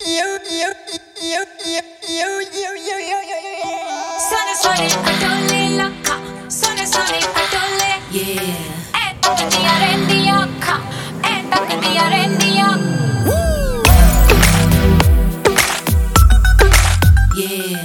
Sole sole adole lakha, sole sole adole. Yeah. Takdiya rendi akha, takdiya rendi akha. Yeah.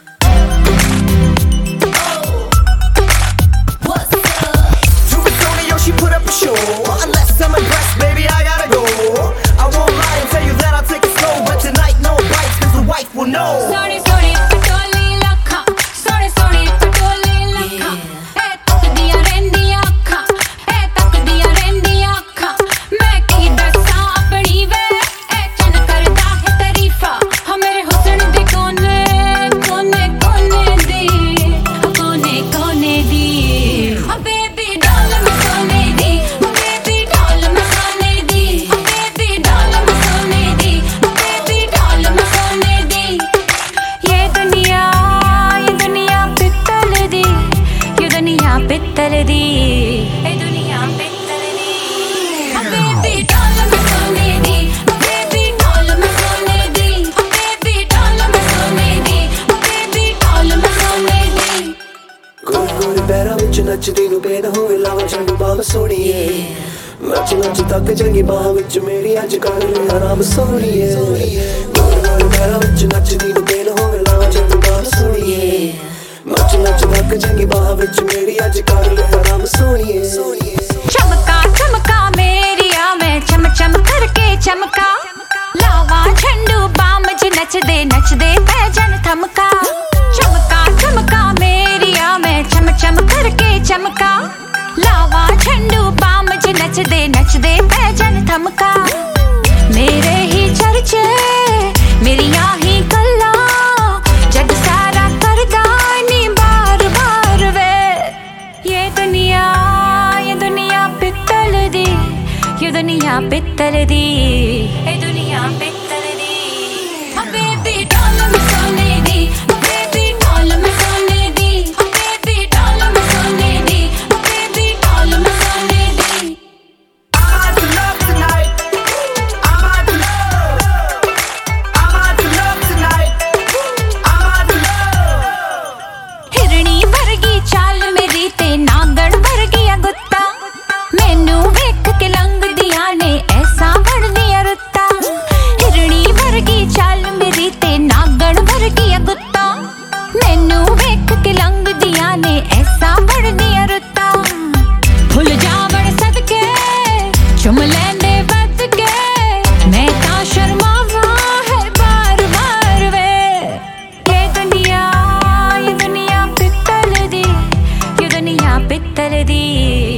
She put up a show. Unless I'm impressed, baby, I gotta go. I won't lie and tell you that I'll take it slow, but tonight no bites, cause the wife will know. Sorry, sorry, patole lakha. Sorry, sorry, patole lakha. Takdiya rendi akha, takdiya rendi akha. Main ki dassa apni ve, chan karda hai tarifa. Ha mere husn de kone, kone, kone di, kone, kone di. Oh baby, doll mein sone di. Oh baby, doll mein sone di. Oh baby, doll mein sone di. Oh baby, doll mein sone di. ये दुनिया पित्तल दी, ये दुनिया पित्तल दी, ये दुनिया पित्तल दी. Oh baby, doll mein sone di. Oh baby, doll mein sone di. Oh baby, doll mein sone di. Oh baby, doll mein sone di. गोरे गोरे पैरां विच नचदी नूं बेन होवे लावां झंडू बाम सोहणीए नच नच तक जंगी बाह विच मेरी अज कर ले आराम सोहणीए गोरे गोरे पैरां विच नचदी नूं बेन होवे लावां झंडू बाम सोहणीए नच नच तक जंगी बाह विच मेरी अज कर ले आराम सोहणीए चमका चमका मेरिया मैं चम चम करके चमका लावा झंडू बाम च नचदे पैजन थमका चमका चमका मेरिया मैं चम चम करके चमका लावा झंडू बाम च नचदे पैजन थमका मेरे ही चर्चे मेरिया ही गल्ला जग सारा करदा नी बार बार वे ये दुनिया पित्तल दी ये दुनिया पित्तल दी ये दुनिया पित्तल दी Oh baby doll mein sone di Oh baby doll mein sone di Oh baby doll mein sone di Oh baby doll mein sone di I'm out to love tonight. I'm out to love. I'm out to love tonight. I'm out to love. हिरणी वर्गी चाल मेरी ते नागण वर्गिया गुत्ता मैनू वेख के लंघदियां ने ऐसा बढ़दिया रुत्ता हिरणी वर्गी चाल मेरी ते नागण वर्गिया गुत्ता मैनू वेख के लंघदियां ने ऐसा बढ़दिया रुत्ता भुल जावण सदके चुम लैंदे बद के मैं तां शर्मावां है बार बार वे ये दुनिया पित्तल दी ये दुनिया पित्तल दी